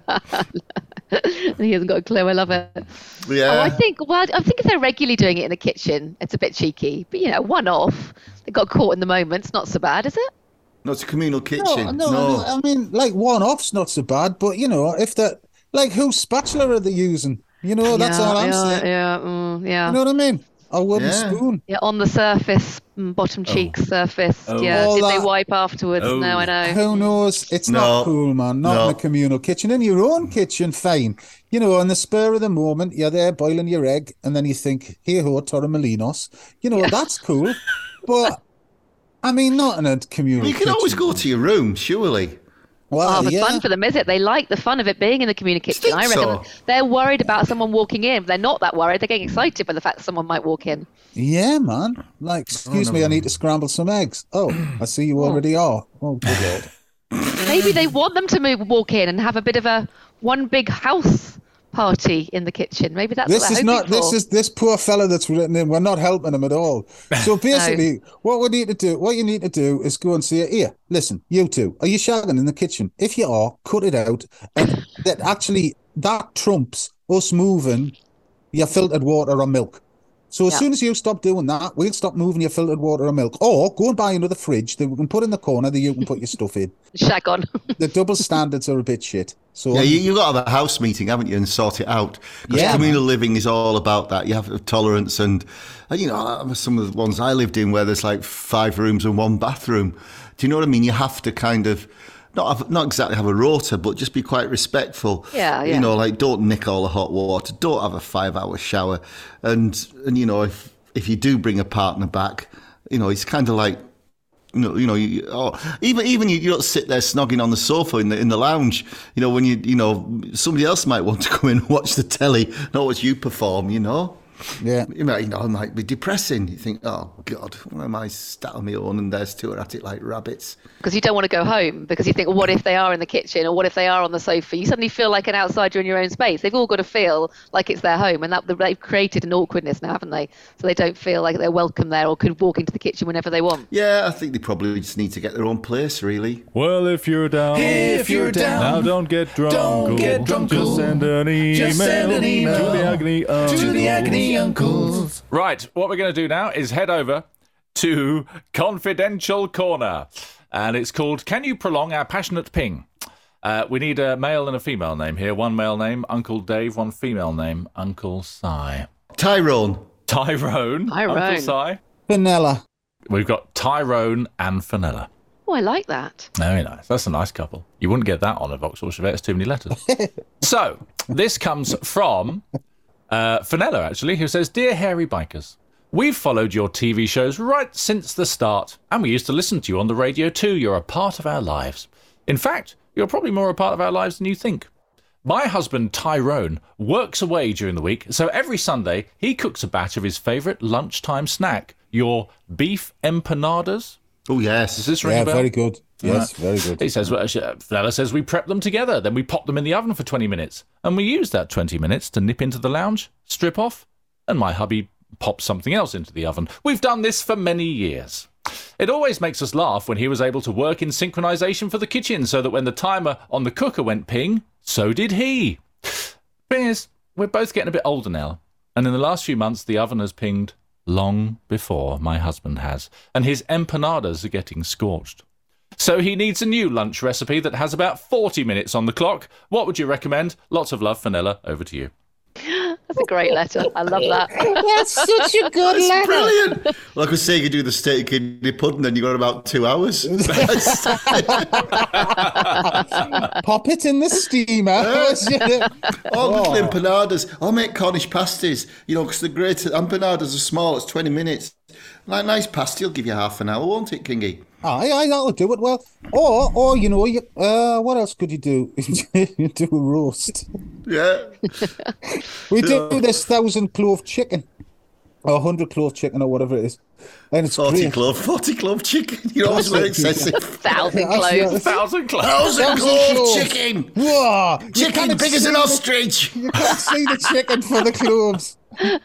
Speaker 5: He hasn't got a clue. I love it.
Speaker 3: Yeah.
Speaker 5: Oh, I think, well, I think if they're regularly doing it in the kitchen, it's a bit cheeky. But, you know, one off. They got caught in the moment. It's not so bad, is it?
Speaker 3: No, it's a communal kitchen.
Speaker 2: No, no,
Speaker 3: no.
Speaker 2: no. I mean, like one off's not so bad. But, you know, if that, like, whose spatula are they using? You know, that's
Speaker 5: yeah,
Speaker 2: all I'm
Speaker 5: yeah,
Speaker 2: saying.
Speaker 5: Yeah, mm, yeah.
Speaker 2: You know what I mean? A wooden
Speaker 3: Yeah.
Speaker 2: spoon.
Speaker 5: Yeah, on the surface, mm, bottom cheek surface.
Speaker 4: Oh.
Speaker 5: Yeah,
Speaker 2: All
Speaker 5: did they
Speaker 2: that-
Speaker 5: wipe afterwards?
Speaker 4: Oh.
Speaker 5: No, I know.
Speaker 2: Who knows? It's
Speaker 3: No.
Speaker 2: not cool, man. Not
Speaker 3: No.
Speaker 2: in a communal kitchen. In your own kitchen, fine. You know, on the spur of the moment, you're there boiling your egg, and then you think, hey ho, Torremolinos. You know, that's cool. But, I mean, not in a communal
Speaker 3: You can
Speaker 2: kitchen.
Speaker 3: always go to your room, surely.
Speaker 2: Well,
Speaker 5: Oh, it's
Speaker 2: yeah.
Speaker 5: fun for them, is it? They like the fun of it being in the communal kitchen.
Speaker 3: think
Speaker 5: I reckon
Speaker 3: so?
Speaker 5: they're worried about someone walking in. They're not that worried. They're getting excited by the fact that someone might walk in.
Speaker 2: Yeah, man. Like, excuse
Speaker 3: Oh,
Speaker 2: me,
Speaker 3: no.
Speaker 2: I need to scramble some eggs. Oh, I see you already are. Oh, good Lord.
Speaker 5: Maybe they want them to move, walk in and have a bit of a one big house party in the kitchen. Maybe that's
Speaker 2: This
Speaker 5: what they're
Speaker 2: is not,
Speaker 5: hoping
Speaker 2: this
Speaker 5: for.
Speaker 2: is this poor fella that's written in. We're not helping him at all. So basically, what we need to do, what you need to do is go and say, here, listen, you two, are you shagging in the kitchen? If you are, cut it out. And that actually, that trumps us moving your filtered water or milk. So as
Speaker 5: Yeah.
Speaker 2: soon as you stop doing that, we'll stop moving your filtered water or milk. Or go and buy another fridge that we can put in the corner that you can put your stuff in.
Speaker 5: Shag on.
Speaker 2: The double standards are a bit shit. So
Speaker 3: Yeah, you, you've got to have a house meeting, haven't you, and sort it out. Because
Speaker 2: Yeah,
Speaker 3: communal living is all about that. You have tolerance and, and, you know, some of the ones I lived in where there's like five rooms and one bathroom. Do you know what I mean? You have to kind of, not have, not exactly have a rota, but just be quite respectful.
Speaker 5: Yeah, yeah.
Speaker 3: You know, like don't nick all the hot water. Don't have a five-hour shower. And, and you know, if if you do bring a partner back, you know, it's kind of like, You know, you know, you, oh, even even you, you don't sit there snogging on the sofa in the in the lounge. You know, when you you know somebody else might want to come in and watch the telly, not watch you perform. You know,
Speaker 2: yeah.
Speaker 3: you might you know it might be depressing. You think, oh God, why am I sat on my own and there's two are at it like rabbits?
Speaker 5: Because you don't want to go home because you think, well, what if they are in the kitchen or what if they are on the sofa? You suddenly feel like an outsider in your own space. They've all got to feel like it's their home, and that they've created an awkwardness now, haven't they? So they don't feel like they're welcome there or could walk into the kitchen whenever they want.
Speaker 3: Yeah, I think they probably just need to get their own place, really.
Speaker 6: Well, if you're down,
Speaker 8: If you're down,
Speaker 6: now don't get drunk.
Speaker 8: don't get drunk.
Speaker 6: Just send an email,
Speaker 8: Just send an email
Speaker 6: to the Agony Uncles.
Speaker 8: to the Agony Uncles.
Speaker 4: Right, what we're going to do now is head over to Confidential Corner. And it's called Can You Prolong Our Passionate Ping? Uh, we need a male and a female name here. One male name, Uncle Dave. One female name, Uncle Si.
Speaker 3: Tyrone.
Speaker 4: Tyrone.
Speaker 5: Tyrone.
Speaker 4: Uncle Si.
Speaker 2: Vanilla.
Speaker 4: We've got Tyrone and Fenella.
Speaker 5: Oh, I like that.
Speaker 4: Very nice. That's a nice couple. You wouldn't get that on a Vauxhall Chevette. It's too many letters. So, this comes from uh, Fenella, actually, who says, Dear Hairy Bikers, we've followed your T V shows right since the start, and we used to listen to you on the radio too. You're a part of our lives. In fact, you're probably more a part of our lives than you think. My husband, Tyrone, works away during the week, so every Sunday he cooks a batch of his favourite lunchtime snack, your beef empanadas.
Speaker 3: Oh, yes.
Speaker 4: Does this ring
Speaker 2: Yeah,
Speaker 4: a bell?
Speaker 2: very good. Yes,
Speaker 4: Right.
Speaker 2: very good.
Speaker 4: He says, well, uh, Fenella says we prep them together, then we pop them in the oven for twenty minutes. And we use that twenty minutes to nip into the lounge, strip off, and my hubby pops something else into the oven. We've done this for many years. It always makes us laugh when he was able to work in synchronization for the kitchen so that when the timer on the cooker went ping, so did he. Thing is, we're both getting a bit older now, and in the last few months the oven has pinged long before my husband has, and his empanadas are getting scorched. So he needs a new lunch recipe that has about forty minutes on the clock. What would you recommend? Lots of love, Fenella. Over to you.
Speaker 5: That's a great letter. I love that.
Speaker 2: That's such a good
Speaker 3: That's
Speaker 2: letter.
Speaker 3: brilliant. Like I was saying, you do the steak kidney pudding, then you got about two hours.
Speaker 2: Pop it in the steamer.
Speaker 3: Oh, little
Speaker 2: Oh.
Speaker 3: empanadas. I'll make Cornish pasties, you know, because the great empanadas are small. It's twenty minutes. Like nice pasty, will give you half an hour, won't it, Kingy?
Speaker 2: Aye, aye, that'll do it well. Or, or you know, you, uh, what else could you do? You do a roast.
Speaker 3: Yeah.
Speaker 2: We do
Speaker 3: Yeah.
Speaker 2: this thousand clove chicken, or hundred clove chicken, or whatever it is, and it's
Speaker 3: forty
Speaker 2: great.
Speaker 3: clove, forty clove chicken. You're always very excessive.
Speaker 5: Thousand
Speaker 2: Yeah, actually,
Speaker 5: cloves.
Speaker 4: Thousand cloves.
Speaker 3: Thousand
Speaker 2: Thousand
Speaker 3: clove
Speaker 2: cloves.
Speaker 3: chicken.
Speaker 2: Whoa, you
Speaker 3: Chicken
Speaker 2: can't
Speaker 3: big as
Speaker 2: see
Speaker 3: an
Speaker 2: the-
Speaker 3: ostrich.
Speaker 2: You can't see the chicken for the cloves.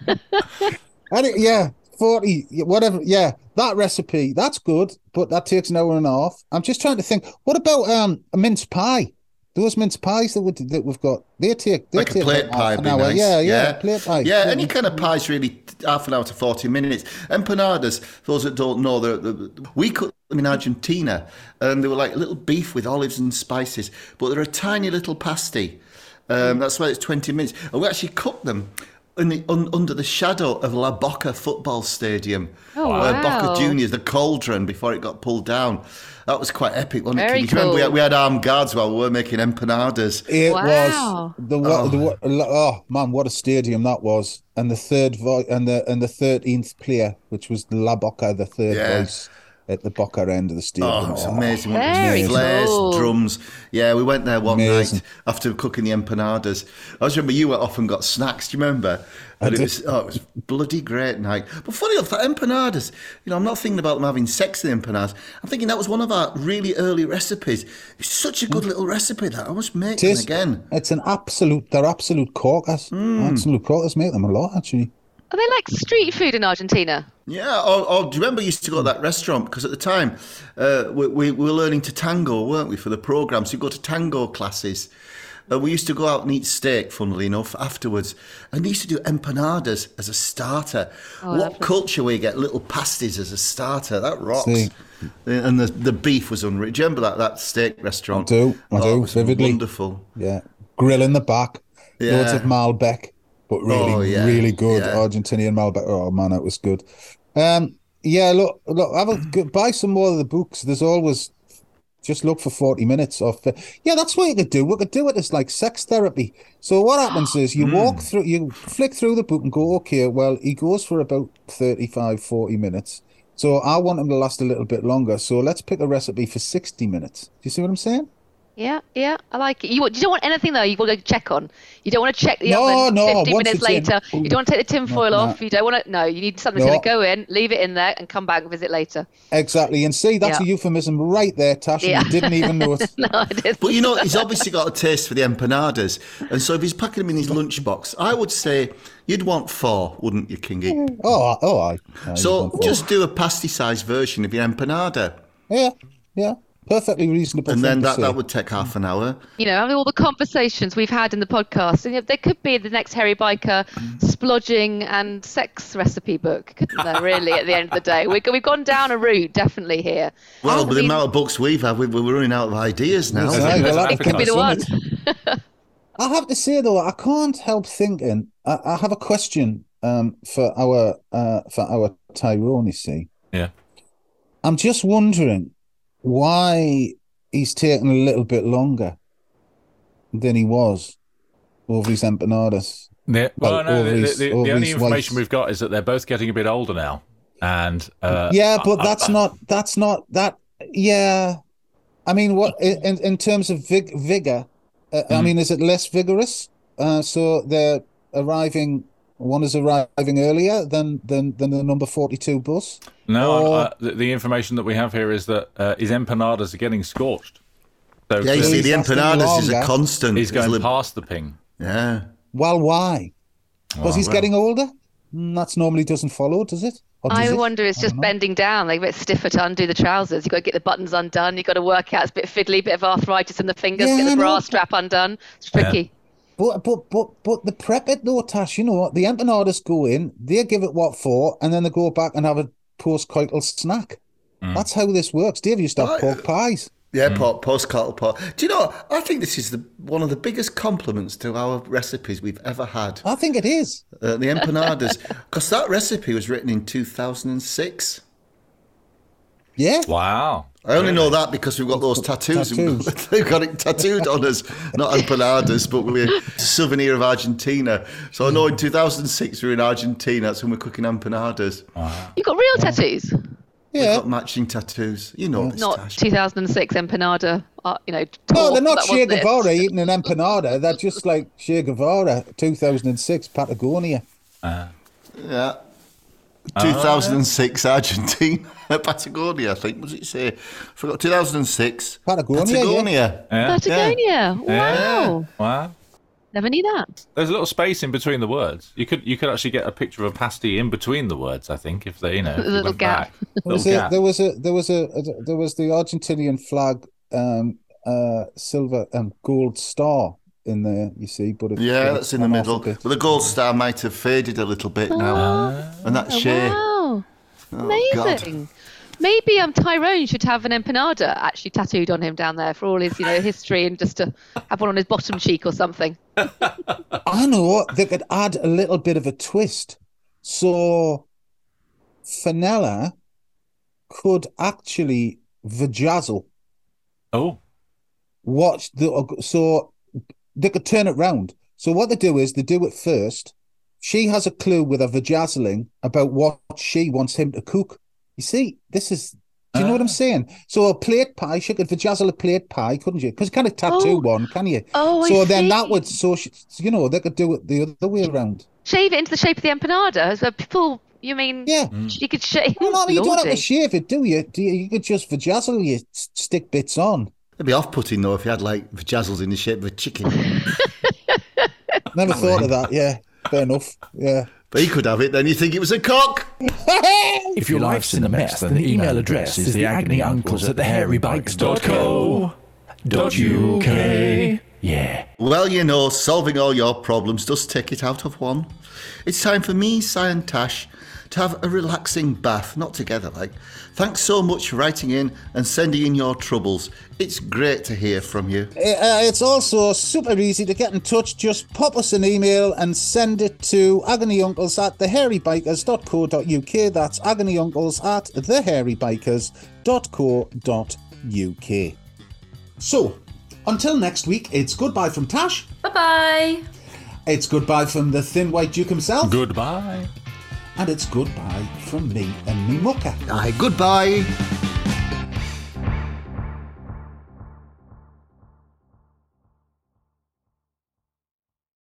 Speaker 2: And it, yeah, forty, whatever. Yeah, that recipe, that's good, but that takes an hour and a half. I'm just trying to think. What about um a mince pie? Those mince pies that, we, that we've got, they take they
Speaker 3: Like a
Speaker 2: take
Speaker 3: plate
Speaker 2: about
Speaker 3: pie
Speaker 2: half
Speaker 3: would
Speaker 2: an
Speaker 3: be
Speaker 2: hour.
Speaker 3: nice.
Speaker 2: Yeah, yeah, plate pie.
Speaker 3: Yeah,
Speaker 2: Plate
Speaker 3: any
Speaker 2: pie.
Speaker 3: kind of pie is really half an hour to forty minutes. Empanadas, for those that don't know, they're, they're, we cooked them in Argentina, and they were like little beef with olives and spices, but they're a tiny little pasty. Um, that's why it's twenty minutes. And we actually cooked them in the, un, under the shadow of La Boca football stadium.
Speaker 5: Oh,
Speaker 3: Uh,
Speaker 5: wow.
Speaker 3: Boca Juniors, the cauldron, before it got pulled down. That was quite epic, wasn't
Speaker 5: Very
Speaker 3: it? Can you remember we had,
Speaker 5: cool.
Speaker 3: we had armed guards while we were making empanadas.
Speaker 2: It
Speaker 5: Wow.
Speaker 2: was the, wa- the wa- oh man, what a stadium that was! And the third vo- and the and the thirteenth player, which was La Boca, the third
Speaker 3: Yeah.
Speaker 2: voice at the Boca end of the stadium.
Speaker 3: Oh, it's amazing. wasn't it?
Speaker 5: Very
Speaker 3: Flares,
Speaker 5: cool.
Speaker 3: drums. Yeah, we went there one
Speaker 2: Amazing.
Speaker 3: night after cooking the empanadas. I just remember you went off and got snacks. Do you remember? And it
Speaker 2: did.
Speaker 3: was oh, it was bloody great night. But funny enough, that empanadas. You know, I'm not thinking about them having sex in empanadas. I'm thinking that was one of our really early recipes. It's such a good little recipe that I must make them
Speaker 2: Tis-
Speaker 3: again.
Speaker 2: It's an absolute. They're absolute corkers.
Speaker 3: Mm.
Speaker 2: Absolute corkers. Make them a lot actually.
Speaker 5: Are they like street food in Argentina?
Speaker 3: Yeah, or, or do you remember you used to go to that restaurant? Because at the time, uh, we, we, we were learning to tango, weren't we, for the programme? So you go to tango classes. Uh, we used to go out and eat steak, funnily enough, afterwards. And they used to do empanadas as a starter.
Speaker 5: Oh,
Speaker 3: what
Speaker 5: lovely.
Speaker 3: culture where you get little pasties as a starter? That rocks.
Speaker 2: See.
Speaker 3: And the, the beef was unreal. Do you remember that, that steak restaurant?
Speaker 2: I do, I
Speaker 3: Oh,
Speaker 2: do,
Speaker 3: it was
Speaker 2: vividly.
Speaker 3: wonderful.
Speaker 2: Yeah, grill in the back. Loads
Speaker 3: Yeah.
Speaker 2: of Malbec, but really,
Speaker 3: Oh, yeah,
Speaker 2: really good
Speaker 3: yeah.
Speaker 2: Argentinian Malbec. Oh man, it was good. Um, yeah, look, look, have a go- buy some more of the books. There's always just look for forty minutes of. Yeah, that's what you could do. We could do it as like sex therapy. So what happens is you
Speaker 3: Hmm.
Speaker 2: walk through, you flick through the book and go, okay, well, he goes for about thirty-five, forty minutes. So I want him to last a little bit longer. So let's pick a recipe for sixty minutes. Do you see what I'm saying?
Speaker 5: Yeah, yeah, I like it. You, you don't want anything though. You've got to check on. You don't want to check the
Speaker 2: No,
Speaker 5: oven
Speaker 2: no,
Speaker 5: fifty
Speaker 2: once
Speaker 5: minutes
Speaker 2: it's in-
Speaker 5: later. You don't want to take the tin foil
Speaker 2: no.
Speaker 5: off. You don't want to. No, you need something that's
Speaker 2: No.
Speaker 5: going to go in, leave it in there, and come back and visit later.
Speaker 2: Exactly. And see, that's
Speaker 5: Yeah.
Speaker 2: a euphemism right there, Tash. and
Speaker 5: Yeah.
Speaker 2: You didn't even know it.
Speaker 5: No, I didn't.
Speaker 3: But you know, he's obviously got a taste for the empanadas. And so if he's packing them in his lunchbox, I would say you'd want four, wouldn't you, Kingy?
Speaker 2: Oh, oh, aye. Aye,
Speaker 3: So
Speaker 2: you've gone for
Speaker 3: just do a pasty-sized version of your empanada.
Speaker 2: it. Yeah, yeah. Perfectly reasonable.
Speaker 3: And
Speaker 2: thing
Speaker 3: then
Speaker 2: to
Speaker 3: that,
Speaker 2: say.
Speaker 3: that would take half an hour.
Speaker 5: You know, having all the conversations we've had in the podcast, and there could be the next Harry Biker splodging and sex recipe book, couldn't there? Really, at the end of the day, we, we've gone down a route definitely here.
Speaker 3: Well,
Speaker 5: I
Speaker 3: with the
Speaker 5: mean,
Speaker 3: amount of books we've had, we, we're running out of ideas now.
Speaker 2: Aye, well, that
Speaker 5: it could be the one.
Speaker 2: advertise, I have to say though, I can't help thinking. I, I have a question um, for our uh, for our Tyrone, you see.
Speaker 4: Yeah.
Speaker 2: I'm just wondering why he's taking a little bit longer than he was over his empanadas.
Speaker 4: Yeah. Well,
Speaker 2: Well,
Speaker 4: no,
Speaker 2: over
Speaker 4: the,
Speaker 2: his-
Speaker 4: the, the
Speaker 2: over
Speaker 4: only
Speaker 2: his
Speaker 4: information
Speaker 2: wife's-
Speaker 4: we've got is that they're both getting a bit older now. And uh,
Speaker 2: yeah, but
Speaker 4: I-
Speaker 2: that's
Speaker 4: I-
Speaker 2: not, that's not, that, yeah. I mean, what, in, in terms of vig, vigor, uh, I
Speaker 4: Mm.
Speaker 2: mean, is it less vigorous? Uh, so they're arriving, one is arriving earlier than, than, than the number forty-two bus?
Speaker 4: No,
Speaker 2: Or-
Speaker 4: uh, the, the information that we have here is that uh, his empanadas are getting scorched. So
Speaker 3: Yeah, you
Speaker 4: clearly
Speaker 3: see, the
Speaker 2: lasting
Speaker 3: empanadas is a
Speaker 2: longer.
Speaker 3: constant.
Speaker 4: he's
Speaker 3: It's
Speaker 4: going
Speaker 3: li-
Speaker 4: past the ping.
Speaker 3: Yeah.
Speaker 2: Well, why? Because he's
Speaker 3: well.
Speaker 2: getting older? Mm, That's normally doesn't follow, does it? Or does
Speaker 5: I
Speaker 2: it?
Speaker 5: wonder it's
Speaker 2: I
Speaker 5: just
Speaker 2: don't know.
Speaker 5: bending down, like a bit stiffer to undo the trousers. You've got to get the buttons undone. You've got to work out. It's a bit fiddly, bit of arthritis in the fingers.
Speaker 2: Yeah,
Speaker 5: get
Speaker 2: I
Speaker 5: the bra
Speaker 2: know.
Speaker 5: strap undone. It's tricky.
Speaker 2: But but but but the prep it though, Tash, you know, the empanadas go in, they give it what for, and then they go back and have a post-coital snack. That's how this works. Dave used to have
Speaker 3: Right.
Speaker 2: pork pies.
Speaker 3: Yeah, pot, postcartal pot. Do you know, I think this is the one of the biggest compliments to our recipes we've ever had.
Speaker 2: I think it is.
Speaker 3: Uh, the empanadas. Because that recipe was written in two thousand six.
Speaker 2: Yeah.
Speaker 4: Wow.
Speaker 3: I only know that because we've got those tattoos.
Speaker 2: Tattoos.
Speaker 3: We've got it tattooed on us. Not empanadas, but we're a souvenir of Argentina. So I know in two thousand six we were in Argentina. That's when we're cooking empanadas.
Speaker 5: You've got real tattoos,
Speaker 3: We've
Speaker 2: Yeah.
Speaker 3: got matching tattoos. You know this,
Speaker 5: not
Speaker 3: Tash.
Speaker 5: two thousand six empanada. Uh, you know,
Speaker 2: No,
Speaker 5: tour.
Speaker 2: they're not
Speaker 5: That
Speaker 2: Che
Speaker 5: wasn't it.
Speaker 2: Guevara eating an empanada. They're just like Che Guevara, two thousand six Patagonia.
Speaker 3: Yeah. two thousand six Argentina. Patagonia, I think. What does it say? Forgot. two thousand six
Speaker 2: Patagonia, yeah.
Speaker 3: Patagonia.
Speaker 4: Yeah.
Speaker 5: Patagonia. Wow.
Speaker 4: Yeah. Wow.
Speaker 5: Never knew that.
Speaker 4: There's a little space in between the words. You could you could actually get a picture of a pasty in between the words. I think if they you know if you
Speaker 5: little
Speaker 4: went
Speaker 5: gap.
Speaker 4: back.
Speaker 2: There
Speaker 4: Little
Speaker 2: was, a,
Speaker 4: gap.
Speaker 2: there was a there was a, a there was the Argentinian flag, um, uh, silver and gold star in there. You see, but it,
Speaker 3: Yeah,
Speaker 2: but
Speaker 3: that's
Speaker 2: it's
Speaker 3: in the
Speaker 2: come off
Speaker 3: middle.
Speaker 2: a bit.
Speaker 3: But the gold star might have faded a little bit now. And that's Shea.
Speaker 5: Wow.
Speaker 3: Oh, God.
Speaker 5: Amazing. Maybe um, Tyrone should have an empanada actually tattooed on him down there for all his, you know, history, and just to have one on his bottom cheek or something.
Speaker 2: I know they could add a little bit of a twist. So Fenella could actually vajazzle.
Speaker 4: Oh.
Speaker 2: Watch the so they could turn it round. So what they do is they do it first. She has a clue with her vajazzling about what she wants him to cook. You see, this is. Do you know what I'm saying? So a plate pie, she could vajazzle a plate pie, couldn't you? Because you can't tattoo
Speaker 5: Oh.
Speaker 2: one, can you?
Speaker 5: Oh, I
Speaker 2: so then that
Speaker 5: see.
Speaker 2: would so she, you know they could do it the other way around.
Speaker 5: Shave it into the shape of the empanada. As a full, you mean?
Speaker 2: Yeah.
Speaker 5: You could shave.
Speaker 2: No, no, you don't have to
Speaker 5: Lordy.
Speaker 2: shave it, do you? Do you? You could just vajazzle your s- stick bits on.
Speaker 3: It'd be off-putting though if you had like vajazzles in the shape of a chicken.
Speaker 2: Never thought of that. Yeah, fair enough. Yeah.
Speaker 3: But he could have it. Then you think it was a cock.
Speaker 6: If your life's in a mess, then the email address is the agony uncles at the hairy bikes dot co dot uk. Yeah.
Speaker 3: Well, you know, solving all your problems does take it out of one. It's time for me, Si and Tash, to have a relaxing bath, not together like. Thanks so much for writing in and sending in your troubles. It's great to hear from you.
Speaker 2: Uh, it's also super easy to get in touch. Just pop us an email and send it to agonyuncles at the hairy bikers dot co dot uk. That's agonyuncles at the hairy bikers dot co dot uk. So, until next week, it's goodbye from Tash.
Speaker 9: Bye-bye.
Speaker 2: It's goodbye from the Thin White Duke himself.
Speaker 4: Goodbye.
Speaker 2: And it's goodbye from me and me mucker.
Speaker 3: Aye, goodbye.